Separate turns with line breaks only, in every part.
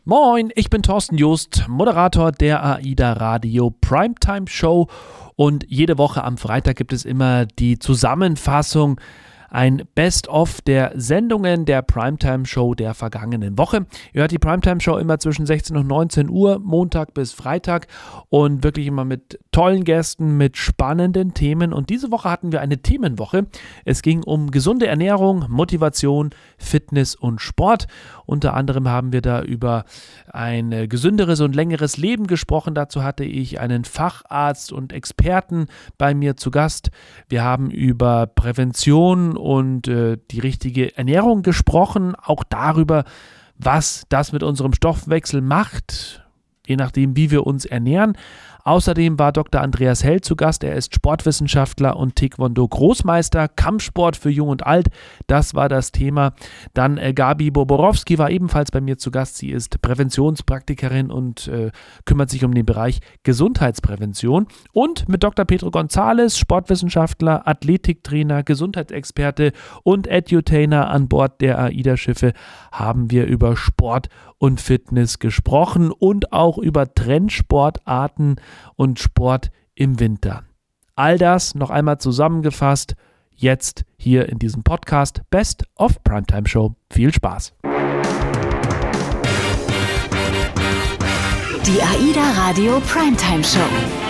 Moin, ich bin Thorsten Just, Moderator der AIDA Radio Primetime Show und jede Woche am Freitag gibt es immer die Zusammenfassung, ein Best-of der Sendungen der Primetime-Show der vergangenen Woche. Ihr hört die Primetime-Show immer zwischen 16 und 19 Uhr, Montag bis Freitag und wirklich immer mit tollen Gästen, mit spannenden Themen. Und diese Woche hatten wir eine Themenwoche. Es ging um gesunde Ernährung, Motivation, Fitness und Sport. Unter anderem haben wir da über ein gesünderes und längeres Leben gesprochen. Dazu hatte ich einen Facharzt und Experten bei mir zu Gast. Wir haben über Prävention und die richtige Ernährung gesprochen, auch darüber, was das mit unserem Stoffwechsel macht, je nachdem, wie wir uns ernähren. Außerdem war Dr. Andreas Held zu Gast. Er ist Sportwissenschaftler und Taekwondo-Großmeister, Kampfsport für Jung und Alt. Das war das Thema. Dann Gabi Boborowski war ebenfalls bei mir zu Gast. Sie ist Präventionspraktikerin und kümmert sich um den Bereich Gesundheitsprävention. Und mit Dr. Pedro González, Sportwissenschaftler, Athletiktrainer, Gesundheitsexperte und Edutainer an Bord der AIDA-Schiffe haben wir über Sport und Fitness gesprochen und auch über Trendsportarten und Sport im Winter. All das noch einmal zusammengefasst, jetzt hier in diesem Podcast Best of Primetime Show. Viel Spaß!
Die AIDA Radio Primetime Show.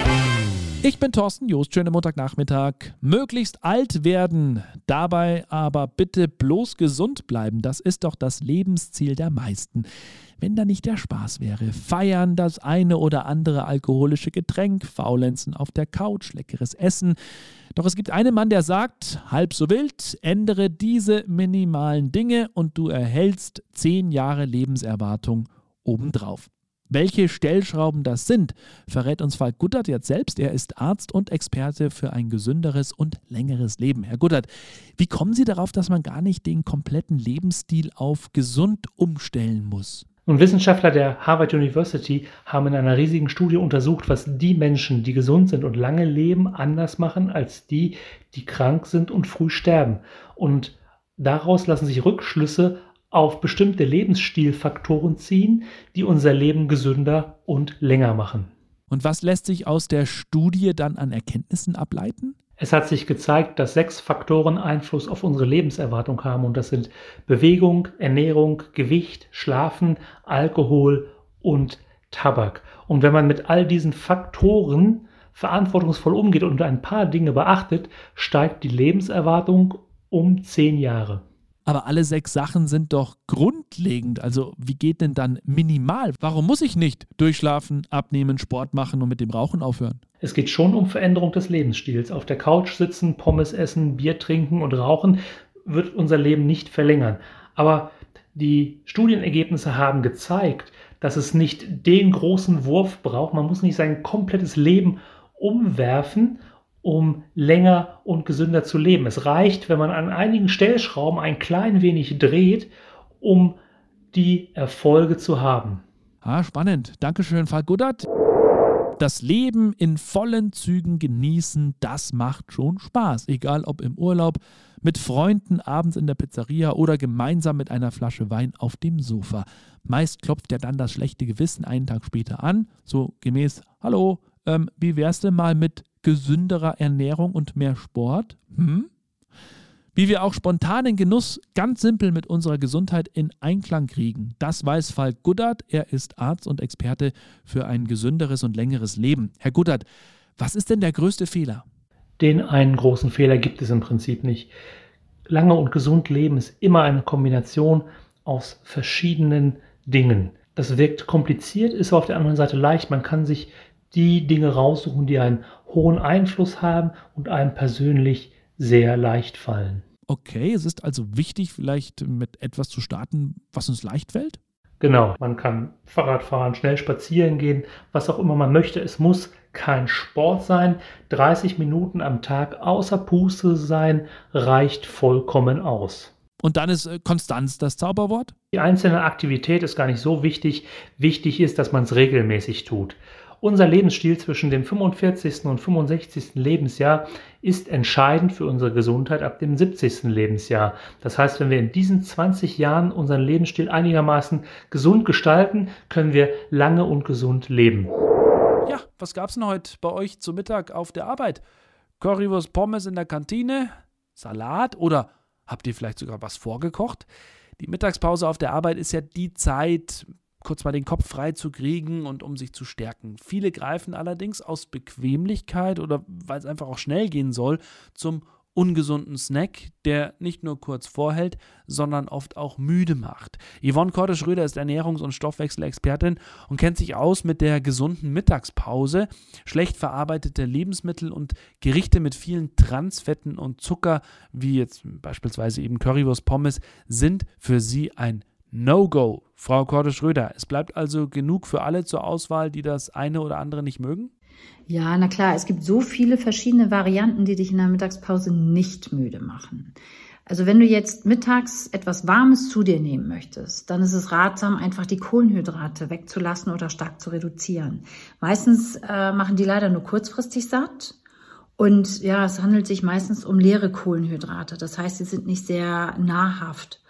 Ich bin Thorsten Just, schönen Montagnachmittag. Möglichst alt werden, dabei aber bitte bloß gesund bleiben. Das ist doch das Lebensziel der meisten. Wenn da nicht der Spaß wäre. Feiern, das eine oder andere alkoholische Getränk, Faulenzen auf der Couch, leckeres Essen. Doch es gibt einen Mann, der sagt, halb so wild, ändere diese minimalen Dinge und du erhältst 10 Jahre Lebenserwartung obendrauf. Welche Stellschrauben das sind, verrät uns Falk Guttert jetzt selbst. Er ist Arzt und Experte für ein gesünderes und längeres Leben. Herr Guttert, wie kommen Sie darauf, dass man gar nicht den kompletten Lebensstil auf gesund umstellen muss?
Und Wissenschaftler der Harvard University haben in einer riesigen Studie untersucht, was die Menschen, die gesund sind und lange leben, anders machen als die, die krank sind und früh sterben. Und daraus lassen sich Rückschlüsse auf bestimmte Lebensstilfaktoren ziehen, die unser Leben gesünder und länger machen.
Und was lässt sich aus der Studie dann an Erkenntnissen ableiten?
Es hat sich gezeigt, dass 6 Faktoren Einfluss auf unsere Lebenserwartung haben und das sind Bewegung, Ernährung, Gewicht, Schlafen, Alkohol und Tabak. Und wenn man mit all diesen Faktoren verantwortungsvoll umgeht und ein paar Dinge beachtet, steigt die Lebenserwartung um 10 Jahre.
Aber alle 6 Sachen sind doch grundlegend. Also wie geht denn dann minimal? Warum muss ich nicht durchschlafen, abnehmen, Sport machen und mit dem Rauchen aufhören?
Es geht schon um Veränderung des Lebensstils. Auf der Couch sitzen, Pommes essen, Bier trinken und rauchen wird unser Leben nicht verlängern. Aber die Studienergebnisse haben gezeigt, dass es nicht den großen Wurf braucht. Man muss nicht sein komplettes Leben umwerfen, um länger und gesünder zu leben. Es reicht, wenn man an einigen Stellschrauben ein klein wenig dreht, um die Erfolge zu haben.
Spannend. Dankeschön, Falk Guttert. Das Leben in vollen Zügen genießen, das macht schon Spaß. Egal ob im Urlaub, mit Freunden abends in der Pizzeria oder gemeinsam mit einer Flasche Wein auf dem Sofa. Meist klopft ja dann das schlechte Gewissen einen Tag später an, so gemäß, hallo, wie wär's denn mal mit gesünderer Ernährung und mehr Sport? Wie wir auch spontanen Genuss ganz simpel mit unserer Gesundheit in Einklang kriegen, das weiß Falk Guttert. Er ist Arzt und Experte für ein gesünderes und längeres Leben. Herr Guttert, was ist denn der größte Fehler?
Den einen großen Fehler gibt es im Prinzip nicht. Lange und gesund leben ist immer eine Kombination aus verschiedenen Dingen. Das wirkt kompliziert, ist auf der anderen Seite leicht. Man kann sich die Dinge raussuchen, die einen hohen Einfluss haben und einem persönlich sehr leicht fallen.
Okay, es ist also wichtig, vielleicht mit etwas zu starten, was uns leicht fällt?
Genau, man kann Fahrrad fahren, schnell spazieren gehen, was auch immer man möchte. Es muss kein Sport sein. 30 Minuten am Tag außer Puste sein, reicht vollkommen aus.
Und dann ist Konstanz das Zauberwort?
Die einzelne Aktivität ist gar nicht so wichtig. Wichtig ist, dass man es regelmäßig tut. Unser Lebensstil zwischen dem 45. und 65. Lebensjahr ist entscheidend für unsere Gesundheit ab dem 70. Lebensjahr. Das heißt, wenn wir in diesen 20 Jahren unseren Lebensstil einigermaßen gesund gestalten, können wir lange und gesund leben.
Ja, was gab's denn heute bei euch zu Mittag auf der Arbeit? Currywurst, Pommes in der Kantine? Salat? Oder habt ihr vielleicht sogar was vorgekocht? Die Mittagspause auf der Arbeit ist ja die Zeit, kurz mal den Kopf frei zu kriegen und um sich zu stärken. Viele greifen allerdings aus Bequemlichkeit oder weil es einfach auch schnell gehen soll, zum ungesunden Snack, der nicht nur kurz vorhält, sondern oft auch müde macht. Yvonne Korte-Schröder ist Ernährungs- und Stoffwechselexpertin und kennt sich aus mit der gesunden Mittagspause. Schlecht verarbeitete Lebensmittel und Gerichte mit vielen Transfetten und Zucker, wie jetzt beispielsweise eben Currywurst, Pommes, sind für sie ein No-Go. Frau Korte-Schröder, es bleibt also genug für alle zur Auswahl, die das eine oder andere nicht mögen?
Ja, na klar, es gibt so viele verschiedene Varianten, die dich in der Mittagspause nicht müde machen. Also wenn du jetzt mittags etwas Warmes zu dir nehmen möchtest, dann ist es ratsam, einfach die Kohlenhydrate wegzulassen oder stark zu reduzieren. Meistens machen die leider nur kurzfristig satt. Und ja, es handelt sich meistens um leere Kohlenhydrate. Das heißt, sie sind nicht sehr nahrhaft.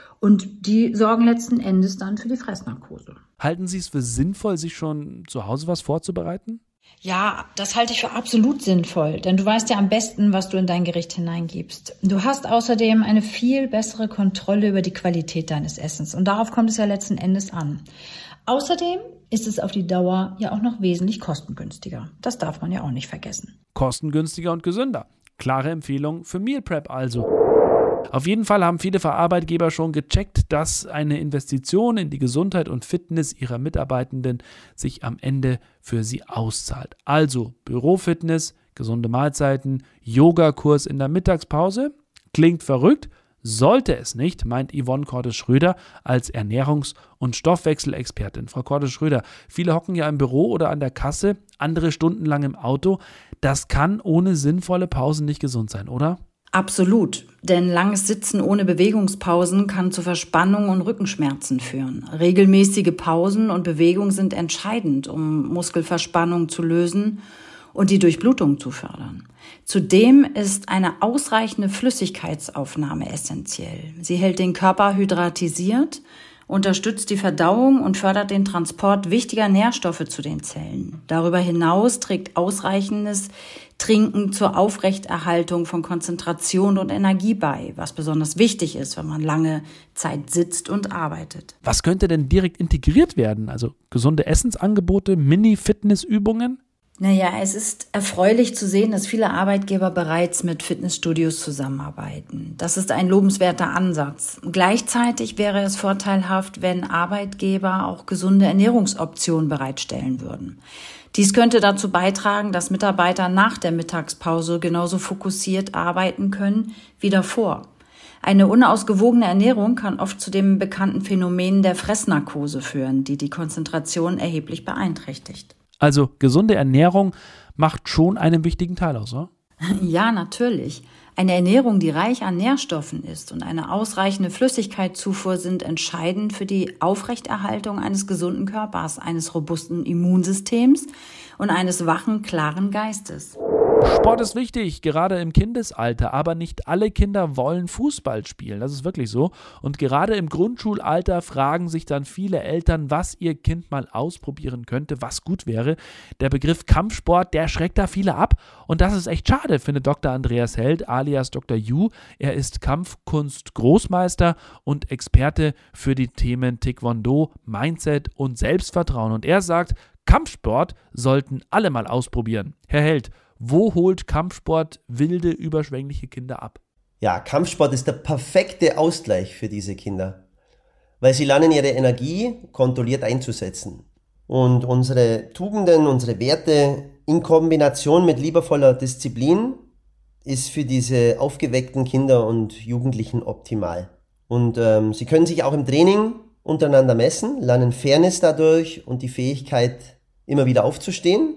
Und die sorgen letzten Endes dann für die Fressnarkose.
Halten Sie es für sinnvoll, sich schon zu Hause was vorzubereiten?
Ja, das halte ich für absolut sinnvoll, denn du weißt ja am besten, was du in dein Gericht hineingibst. Du hast außerdem eine viel bessere Kontrolle über die Qualität deines Essens und darauf kommt es ja letzten Endes an. Außerdem ist es auf die Dauer ja auch noch wesentlich kostengünstiger. Das darf man ja auch nicht vergessen.
Kostengünstiger und gesünder. Klare Empfehlung für Meal Prep also. Auf jeden Fall haben viele Arbeitgeber schon gecheckt, dass eine Investition in die Gesundheit und Fitness ihrer Mitarbeitenden sich am Ende für sie auszahlt. Also Bürofitness, gesunde Mahlzeiten, Yogakurs in der Mittagspause. Klingt verrückt, sollte es nicht, meint Yvonne Korte-Schröder als Ernährungs- und Stoffwechselexpertin. Frau Korte-Schröder, viele hocken ja im Büro oder an der Kasse, andere stundenlang im Auto. Das kann ohne sinnvolle Pausen nicht gesund sein, oder?
Absolut, denn langes Sitzen ohne Bewegungspausen kann zu Verspannung und Rückenschmerzen führen. Regelmäßige Pausen und Bewegung sind entscheidend, um Muskelverspannung zu lösen und die Durchblutung zu fördern. Zudem ist eine ausreichende Flüssigkeitsaufnahme essentiell. Sie hält den Körper hydratisiert, unterstützt die Verdauung und fördert den Transport wichtiger Nährstoffe zu den Zellen. Darüber hinaus trägt ausreichendes Trinken zur Aufrechterhaltung von Konzentration und Energie bei, was besonders wichtig ist, wenn man lange Zeit sitzt und arbeitet.
Was könnte denn direkt integriert werden? Also gesunde Essensangebote, Mini-Fitnessübungen?
Naja, es ist erfreulich zu sehen, dass viele Arbeitgeber bereits mit Fitnessstudios zusammenarbeiten. Das ist ein lobenswerter Ansatz. Gleichzeitig wäre es vorteilhaft, wenn Arbeitgeber auch gesunde Ernährungsoptionen bereitstellen würden. Dies könnte dazu beitragen, dass Mitarbeiter nach der Mittagspause genauso fokussiert arbeiten können wie davor. Eine unausgewogene Ernährung kann oft zu dem bekannten Phänomen der Fressnarkose führen, die die Konzentration erheblich beeinträchtigt.
Also gesunde Ernährung macht schon einen wichtigen Teil aus, oder?
Ja, natürlich. Eine Ernährung, die reich an Nährstoffen ist und eine ausreichende Flüssigkeitszufuhr sind entscheidend für die Aufrechterhaltung eines gesunden Körpers, eines robusten Immunsystems und eines wachen, klaren Geistes.
Sport ist wichtig, gerade im Kindesalter, aber nicht alle Kinder wollen Fußball spielen, das ist wirklich so. Und gerade im Grundschulalter fragen sich dann viele Eltern, was ihr Kind mal ausprobieren könnte, was gut wäre. Der Begriff Kampfsport, der schreckt da viele ab und das ist echt schade, findet Dr. Andreas Held, alias Dr. Yu. Er ist Kampfkunst-Großmeister und Experte für die Themen Taekwondo, Mindset und Selbstvertrauen. Und er sagt, Kampfsport sollten alle mal ausprobieren. Herr Held, wo holt Kampfsport wilde, überschwängliche Kinder ab?
Ja, Kampfsport ist der perfekte Ausgleich für diese Kinder, weil sie lernen, ihre Energie kontrolliert einzusetzen. Und unsere Tugenden, unsere Werte in Kombination mit liebevoller Disziplin ist für diese aufgeweckten Kinder und Jugendlichen optimal. Und sie können sich auch im Training untereinander messen, lernen Fairness dadurch und die Fähigkeit, immer wieder aufzustehen.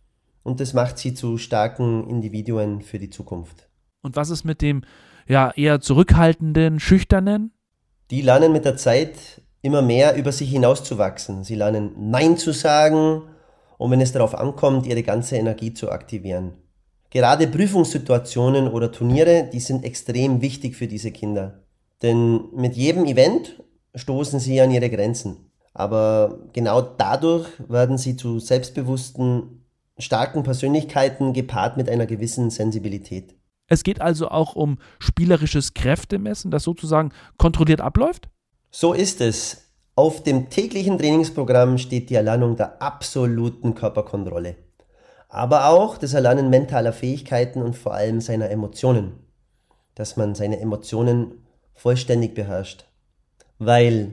Und das macht sie zu starken Individuen für die Zukunft.
Und was ist mit dem eher zurückhaltenden, schüchternen?
Die lernen mit der Zeit immer mehr über sich hinauszuwachsen. Sie lernen Nein zu sagen und wenn es darauf ankommt, ihre ganze Energie zu aktivieren. Gerade Prüfungssituationen oder Turniere, die sind extrem wichtig für diese Kinder. Denn mit jedem Event stoßen sie an ihre Grenzen. Aber genau dadurch werden sie zu selbstbewussten, starken Persönlichkeiten gepaart mit einer gewissen Sensibilität.
Es geht also auch um spielerisches Kräftemessen, das sozusagen kontrolliert abläuft?
So ist es. Auf dem täglichen Trainingsprogramm steht die Erlernung der absoluten Körperkontrolle. Aber auch das Erlernen mentaler Fähigkeiten und vor allem seiner Emotionen. Dass man seine Emotionen vollständig beherrscht. Weil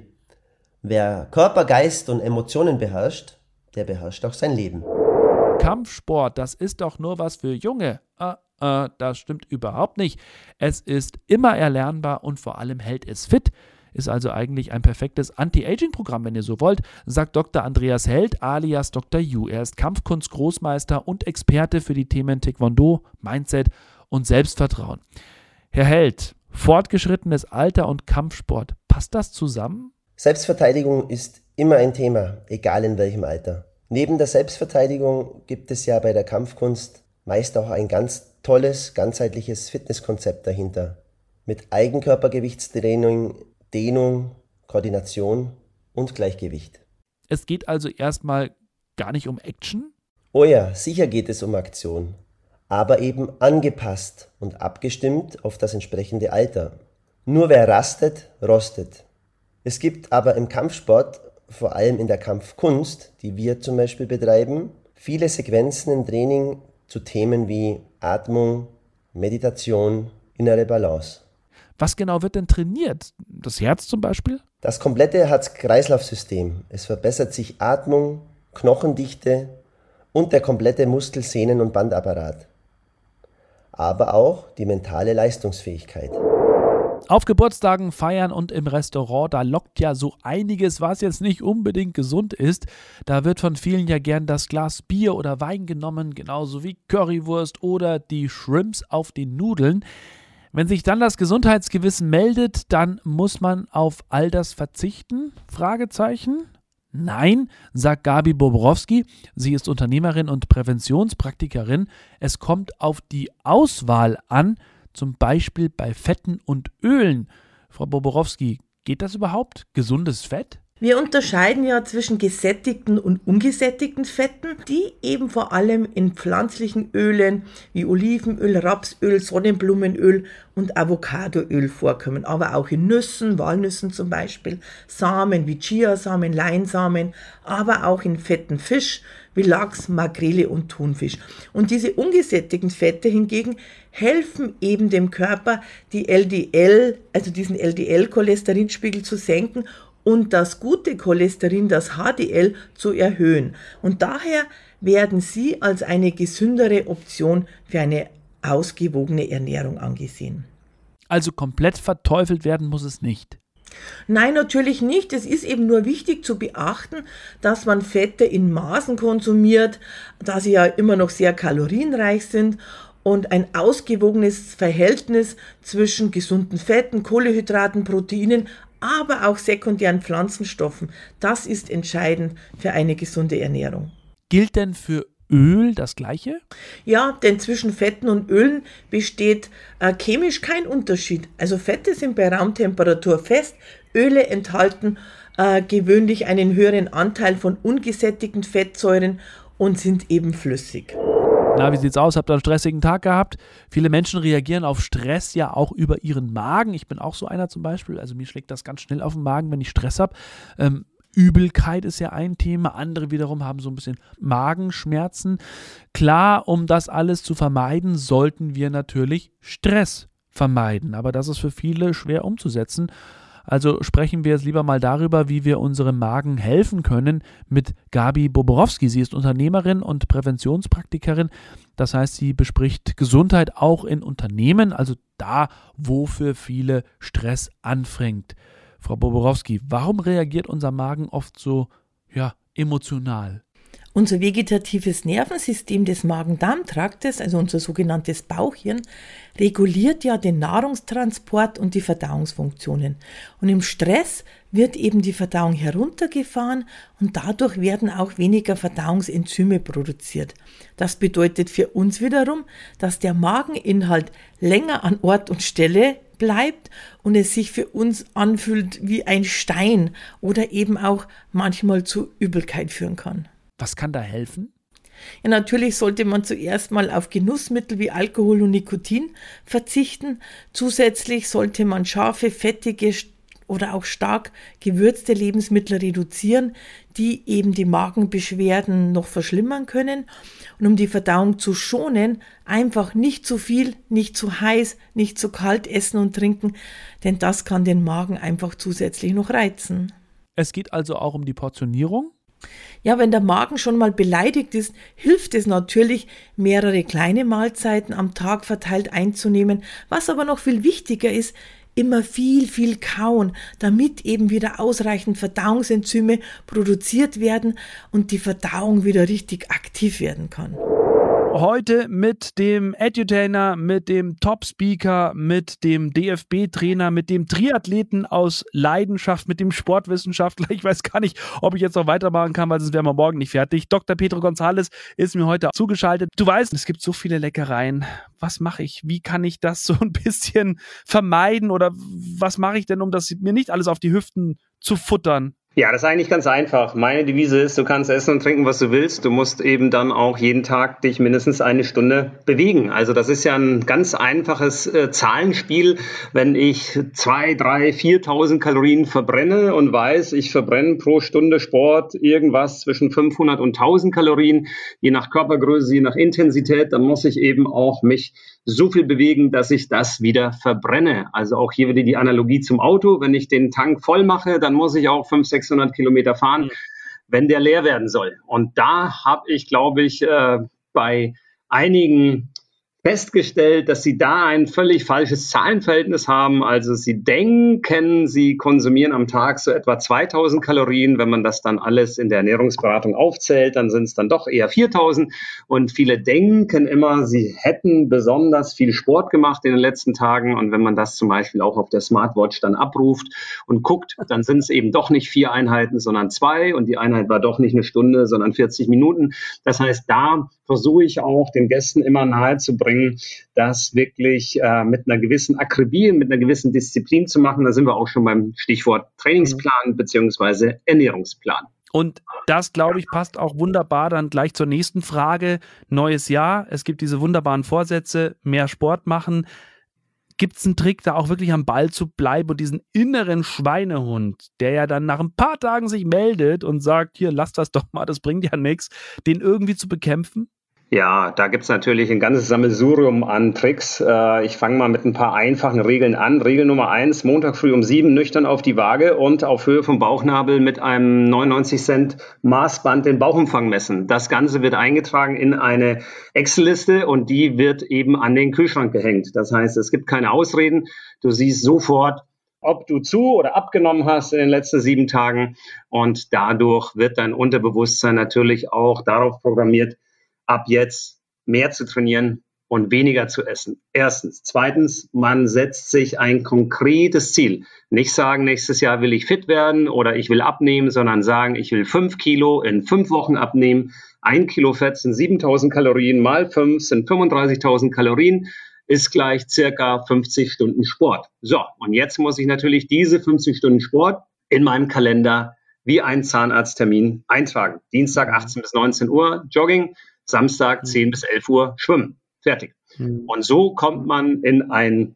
wer Körper, Geist und Emotionen beherrscht, der beherrscht auch sein Leben.
Kampfsport, das ist doch nur was für Junge. Das stimmt überhaupt nicht. Es ist immer erlernbar und vor allem hält es fit. Ist also eigentlich ein perfektes Anti-Aging-Programm, wenn ihr so wollt, sagt Dr. Andreas Held alias Dr. Yu. Er ist Kampfkunst-Großmeister und Experte für die Themen Taekwondo, Mindset und Selbstvertrauen. Herr Held, fortgeschrittenes Alter und Kampfsport, passt das zusammen?
Selbstverteidigung ist immer ein Thema, egal in welchem Alter. Neben der Selbstverteidigung gibt es ja bei der Kampfkunst meist auch ein ganz tolles, ganzheitliches Fitnesskonzept dahinter. Mit Eigenkörpergewichtstraining, Dehnung, Koordination und Gleichgewicht.
Es geht also erstmal gar nicht um Action?
Oh ja, sicher geht es um Aktion, aber eben angepasst und abgestimmt auf das entsprechende Alter. Nur wer rastet, rostet. Es gibt aber im Kampfsport, vor allem in der Kampfkunst, die wir zum Beispiel betreiben, viele Sequenzen im Training zu Themen wie Atmung, Meditation, innere Balance.
Was genau wird denn trainiert? Das Herz zum Beispiel?
Das komplette Herz-Kreislauf-System. Es verbessert sich Atmung, Knochendichte und der komplette Muskel-, Sehnen- und Bandapparat. Aber auch die mentale Leistungsfähigkeit.
Auf Geburtstagen, Feiern und im Restaurant, da lockt ja so einiges, was jetzt nicht unbedingt gesund ist. Da wird von vielen ja gern das Glas Bier oder Wein genommen, genauso wie Currywurst oder die Shrimps auf den Nudeln. Wenn sich dann das Gesundheitsgewissen meldet, dann muss man auf all das verzichten? Fragezeichen? Nein, sagt Gabi Bobrowski. Sie ist Unternehmerin und Präventionspraktikerin. Es kommt auf die Auswahl an, zum Beispiel bei Fetten und Ölen. Frau Bobrowski, geht das überhaupt? Gesundes Fett?
Wir unterscheiden ja zwischen gesättigten und ungesättigten Fetten, die eben vor allem in pflanzlichen Ölen wie Olivenöl, Rapsöl, Sonnenblumenöl und Avocadoöl vorkommen, aber auch in Nüssen, Walnüssen zum Beispiel, Samen wie Chiasamen, Leinsamen, aber auch in fetten Fisch wie Lachs, Makrele und Thunfisch. Und diese ungesättigten Fette hingegen helfen eben dem Körper, die LDL, also diesen LDL-Cholesterinspiegel zu senken und das gute Cholesterin, das HDL, zu erhöhen. Und daher werden sie als eine gesündere Option für eine ausgewogene Ernährung angesehen.
Also komplett verteufelt werden muss es nicht.
Nein, natürlich nicht. Es ist eben nur wichtig zu beachten, dass man Fette in Maßen konsumiert, da sie ja immer noch sehr kalorienreich sind. Und ein ausgewogenes Verhältnis zwischen gesunden Fetten, Kohlenhydraten, Proteinen, aber auch sekundären Pflanzenstoffen, das ist entscheidend für eine gesunde Ernährung.
Gilt denn für Öl das Gleiche?
Ja, denn zwischen Fetten und Ölen besteht chemisch kein Unterschied. Also Fette sind bei Raumtemperatur fest, Öle enthalten gewöhnlich einen höheren Anteil von ungesättigten Fettsäuren und sind eben flüssig.
Na, wie sieht's aus? Habt ihr einen stressigen Tag gehabt? Viele Menschen reagieren auf Stress ja auch über ihren Magen. Ich bin auch so einer zum Beispiel. Also mir schlägt das ganz schnell auf den Magen, wenn ich Stress habe. Übelkeit ist ja ein Thema. Andere wiederum haben so ein bisschen Magenschmerzen. Klar, um das alles zu vermeiden, sollten wir natürlich Stress vermeiden. Aber das ist für viele schwer umzusetzen. Also sprechen wir jetzt lieber mal darüber, wie wir unserem Magen helfen können mit Gabi Bobrowski. Sie ist Unternehmerin und Präventionspraktikerin. Das heißt, sie bespricht Gesundheit auch in Unternehmen, also da, wo für viele Stress anfängt. Frau Bobrowski, warum reagiert unser Magen oft so emotional?
Unser vegetatives Nervensystem des Magen-Darm-Traktes, also unser sogenanntes Bauchhirn, reguliert ja den Nahrungstransport und die Verdauungsfunktionen. Und im Stress wird eben die Verdauung heruntergefahren und dadurch werden auch weniger Verdauungsenzyme produziert. Das bedeutet für uns wiederum, dass der Mageninhalt länger an Ort und Stelle bleibt und es sich für uns anfühlt wie ein Stein oder eben auch manchmal zu Übelkeit führen kann.
Was kann da helfen?
Ja, natürlich sollte man zuerst mal auf Genussmittel wie Alkohol und Nikotin verzichten. Zusätzlich sollte man scharfe, fettige oder auch stark gewürzte Lebensmittel reduzieren, die eben die Magenbeschwerden noch verschlimmern können. Und um die Verdauung zu schonen, einfach nicht zu viel, nicht zu heiß, nicht zu kalt essen und trinken, denn das kann den Magen einfach zusätzlich noch reizen.
Es geht also auch um die Portionierung?
Ja, wenn der Magen schon mal beleidigt ist, hilft es natürlich, mehrere kleine Mahlzeiten am Tag verteilt einzunehmen. Was aber noch viel wichtiger ist, immer viel kauen, damit eben wieder ausreichend Verdauungsenzyme produziert werden und die Verdauung wieder richtig aktiv werden kann.
Heute mit dem Edutainer, mit dem Top-Speaker, mit dem DFB-Trainer, mit dem Triathleten aus Leidenschaft, mit dem Sportwissenschaftler. Ich weiß gar nicht, ob ich jetzt noch weitermachen kann, weil sonst wären wir morgen nicht fertig. Dr. Pedro González ist mir heute zugeschaltet. Du weißt, es gibt so viele Leckereien. Was mache ich? Wie kann ich das so ein bisschen vermeiden? Oder was mache ich denn, um das mir nicht alles auf die Hüften zu futtern?
Ja, das ist eigentlich ganz einfach. Meine Devise ist, du kannst essen und trinken, was du willst. Du musst eben dann auch jeden Tag dich mindestens eine Stunde bewegen. Also das ist ja ein ganz einfaches Zahlenspiel. Wenn ich 2.000, 3.000, 4.000 Kalorien verbrenne und weiß, ich verbrenne pro Stunde Sport irgendwas zwischen 500 und 1.000 Kalorien, je nach Körpergröße, je nach Intensität, dann muss ich eben auch mich so viel bewegen, dass ich das wieder verbrenne. Also auch hier wieder die Analogie zum Auto. Wenn ich den Tank voll mache, dann muss ich auch 500, 600 Kilometer fahren, wenn der leer werden soll. Und da habe ich, glaube ich, bei einigen festgestellt, dass sie da ein völlig falsches Zahlenverhältnis haben. Also sie denken, sie konsumieren am Tag so etwa 2.000 Kalorien. Wenn man das dann alles in der Ernährungsberatung aufzählt, dann sind es dann doch eher 4.000. Und viele denken immer, sie hätten besonders viel Sport gemacht in den letzten Tagen. Und wenn man das zum Beispiel auch auf der Smartwatch dann abruft und guckt, dann sind es eben doch nicht 4 Einheiten, sondern 2. Und die Einheit war doch nicht eine Stunde, sondern 40 Minuten. Das heißt, da versuche ich auch den Gästen immer nahezubringen, das wirklich mit einer gewissen Akribie, mit einer gewissen Disziplin zu machen. Da sind wir auch schon beim Stichwort Trainingsplan bzw. Ernährungsplan.
Und das, glaube ich, passt auch wunderbar dann gleich zur nächsten Frage. Neues Jahr, es gibt diese wunderbaren Vorsätze, mehr Sport machen. Gibt es einen Trick, da auch wirklich am Ball zu bleiben und diesen inneren Schweinehund, der ja dann nach ein paar Tagen sich meldet und sagt, hier, lass das doch mal, das bringt ja nichts, den irgendwie zu bekämpfen?
Ja, da gibt's natürlich ein ganzes Sammelsurium an Tricks. Ich fange mal mit ein paar einfachen Regeln an. Regel Nummer 1, Montag früh um 7 nüchtern auf die Waage und auf Höhe vom Bauchnabel mit einem 99 Cent Maßband den Bauchumfang messen. Das Ganze wird eingetragen in eine Excel-Liste und die wird eben an den Kühlschrank gehängt. Das heißt, es gibt keine Ausreden. Du siehst sofort, ob du zu- oder abgenommen hast in den letzten 7 Tagen. Und dadurch wird dein Unterbewusstsein natürlich auch darauf programmiert, ab jetzt mehr zu trainieren und weniger zu essen. Erstens. Zweitens, man setzt sich ein konkretes Ziel. Nicht sagen, nächstes Jahr will ich fit werden oder ich will abnehmen, sondern sagen, ich will 5 Kilo in 5 Wochen abnehmen. 1 Kilo Fett sind 7.000 Kalorien, mal 5 sind 35.000 Kalorien, ist gleich circa 50 Stunden Sport. So, und jetzt muss ich natürlich diese 50 Stunden Sport in meinem Kalender wie einen Zahnarzttermin eintragen. Dienstag 18 bis 19 Uhr Jogging, Samstag 10 bis 11 Uhr Schwimmen. Fertig. Und so kommt man in ein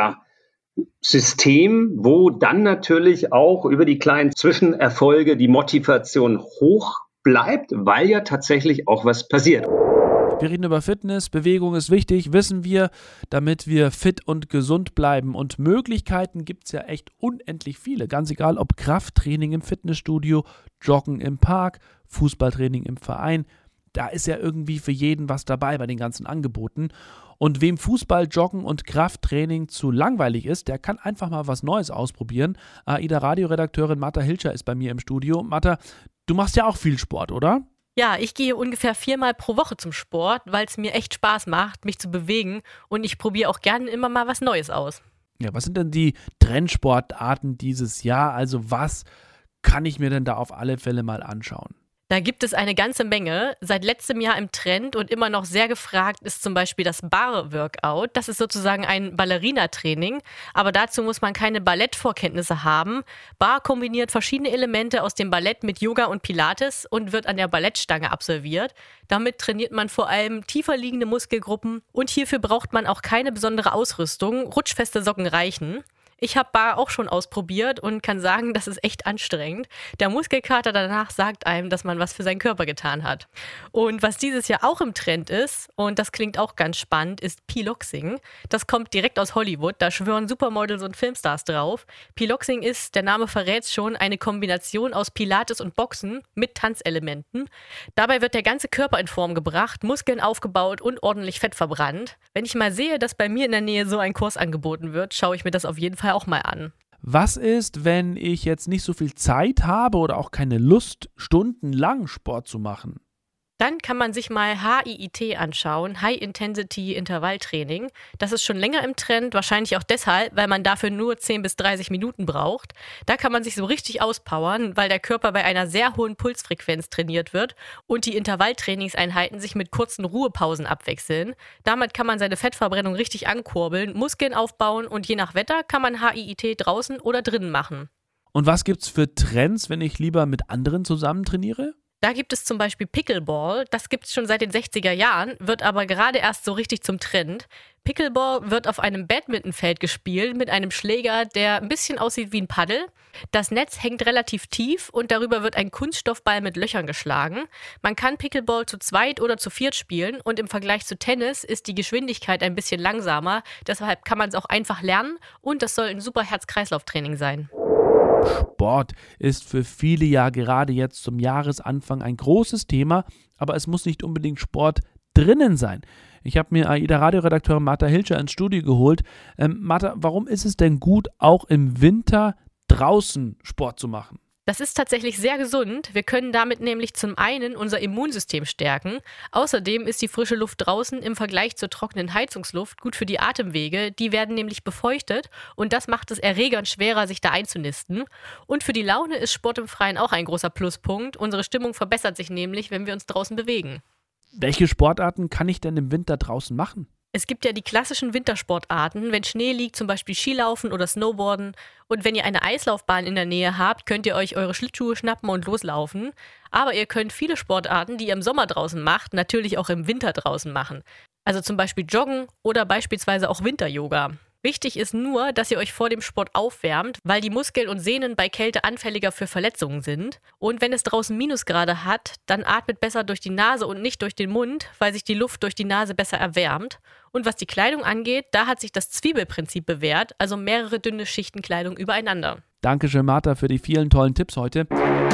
System, wo dann natürlich auch über die kleinen Zwischenerfolge die Motivation hoch bleibt, weil ja tatsächlich auch was passiert.
Wir reden über Fitness, Bewegung ist wichtig, wissen wir, damit wir fit und gesund bleiben. Und Möglichkeiten gibt es ja echt unendlich viele. Ganz egal, ob Krafttraining im Fitnessstudio, Joggen im Park, Fußballtraining im Verein. Da ist ja irgendwie für jeden was dabei bei den ganzen Angeboten. Und wem Fußball, Joggen und Krafttraining zu langweilig ist, der kann einfach mal was Neues ausprobieren. AIDA-Radioredakteurin Martha Hilscher ist bei mir im Studio. Martha, du machst ja auch viel Sport, oder?
Ja, ich gehe ungefähr 4-mal pro Woche zum Sport, weil es mir echt Spaß macht, mich zu bewegen. Und ich probiere auch gerne immer mal was Neues aus.
Ja, was sind denn die Trendsportarten dieses Jahr? Also was kann ich mir denn da auf alle Fälle mal anschauen?
Da gibt es eine ganze Menge. Seit letztem Jahr im Trend und immer noch sehr gefragt ist zum Beispiel das Bar-Workout. Das ist sozusagen ein Ballerina-Training, aber dazu muss man keine Ballettvorkenntnisse haben. Bar kombiniert verschiedene Elemente aus dem Ballett mit Yoga und Pilates und wird an der Ballettstange absolviert. Damit trainiert man vor allem tiefer liegende Muskelgruppen und hierfür braucht man auch keine besondere Ausrüstung. Rutschfeste Socken reichen. Ich habe Bar auch schon ausprobiert und kann sagen, das ist echt anstrengend. Der Muskelkater danach sagt einem, dass man was für seinen Körper getan hat. Und was dieses Jahr auch im Trend ist, und das klingt auch ganz spannend, ist Piloxing. Das kommt direkt aus Hollywood, da schwören Supermodels und Filmstars drauf. Piloxing ist, der Name verrät's schon, eine Kombination aus Pilates und Boxen mit Tanzelementen. Dabei wird der ganze Körper in Form gebracht, Muskeln aufgebaut und ordentlich Fett verbrannt. Wenn ich mal sehe, dass bei mir in der Nähe so ein Kurs angeboten wird, schaue ich mir das auf jeden Fall auch mal an.
Was ist, wenn ich jetzt nicht so viel Zeit habe oder auch keine Lust, stundenlang Sport zu machen?
Dann kann man sich mal HIIT anschauen, High Intensity Intervalltraining. Das ist schon länger im Trend, wahrscheinlich auch deshalb, weil man dafür nur 10 bis 30 Minuten braucht. Da kann man sich so richtig auspowern, weil der Körper bei einer sehr hohen Pulsfrequenz trainiert wird und die Intervalltrainingseinheiten sich mit kurzen Ruhepausen abwechseln. Damit kann man seine Fettverbrennung richtig ankurbeln, Muskeln aufbauen und je nach Wetter kann man HIIT draußen oder drinnen machen.
Und was gibt's für Trends, wenn ich lieber mit anderen zusammen trainiere?
Da gibt es zum Beispiel Pickleball, das gibt es schon seit den 60er Jahren, wird aber gerade erst so richtig zum Trend. Pickleball wird auf einem Badmintonfeld gespielt mit einem Schläger, der ein bisschen aussieht wie ein Paddel. Das Netz hängt relativ tief und darüber wird ein Kunststoffball mit Löchern geschlagen. Man kann Pickleball zu zweit oder zu viert spielen und im Vergleich zu Tennis ist die Geschwindigkeit ein bisschen langsamer. Deshalb kann man es auch einfach lernen und das soll ein super Herz-Kreislauf-Training sein.
Sport ist für viele ja gerade jetzt zum Jahresanfang ein großes Thema, aber es muss nicht unbedingt Sport drinnen sein. Ich habe mir AIDA-Radioredakteurin Martha Hilscher ins Studio geholt. Martha, warum ist es denn gut, auch im Winter draußen Sport zu machen?
Das ist tatsächlich sehr gesund. Wir können damit nämlich zum einen unser Immunsystem stärken. Außerdem ist die frische Luft draußen im Vergleich zur trockenen Heizungsluft gut für die Atemwege. Die werden nämlich befeuchtet und das macht es Erregern schwerer, sich da einzunisten. Und für die Laune ist Sport im Freien auch ein großer Pluspunkt. Unsere Stimmung verbessert sich nämlich, wenn wir uns draußen bewegen.
Welche Sportarten kann ich denn im Winter draußen machen?
Es gibt ja die klassischen Wintersportarten, wenn Schnee liegt, zum Beispiel Skilaufen oder Snowboarden. Und wenn ihr eine Eislaufbahn in der Nähe habt, könnt ihr euch eure Schlittschuhe schnappen und loslaufen. Aber ihr könnt viele Sportarten, die ihr im Sommer draußen macht, natürlich auch im Winter draußen machen. Also zum Beispiel Joggen oder beispielsweise auch Winter-Yoga. Wichtig ist nur, dass ihr euch vor dem Sport aufwärmt, weil die Muskeln und Sehnen bei Kälte anfälliger für Verletzungen sind. Und wenn es draußen Minusgrade hat, dann atmet besser durch die Nase und nicht durch den Mund, weil sich die Luft durch die Nase besser erwärmt. Und was die Kleidung angeht, da hat sich das Zwiebelprinzip bewährt, also mehrere dünne Schichten Kleidung übereinander.
Dankeschön, Martha, für die vielen tollen Tipps heute.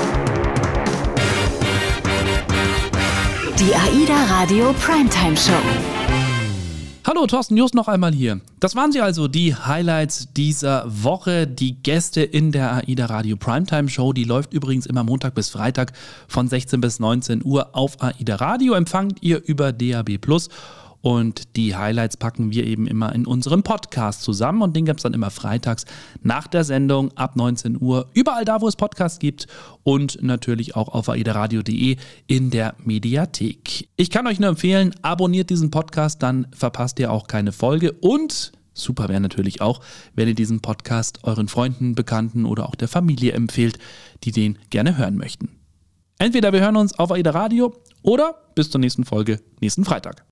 Die AIDA Radio Primetime Show.
Hallo, Thorsten Just noch einmal hier. Das waren sie also, die Highlights dieser Woche. Die Gäste in der AIDA Radio Primetime Show, die läuft übrigens immer Montag bis Freitag von 16 bis 19 Uhr auf AIDA Radio. Empfangt ihr über DAB+. Und die Highlights packen wir eben immer in unserem Podcast zusammen und den gibt es dann immer freitags nach der Sendung ab 19 Uhr. Überall da, wo es Podcasts gibt und natürlich auch auf aidaradio.de in der Mediathek. Ich kann euch nur empfehlen, abonniert diesen Podcast, dann verpasst ihr auch keine Folge und super wäre natürlich auch, wenn ihr diesen Podcast euren Freunden, Bekannten oder auch der Familie empfehlt, die den gerne hören möchten. Entweder wir hören uns auf AIDA Radio oder bis zur nächsten Folge nächsten Freitag.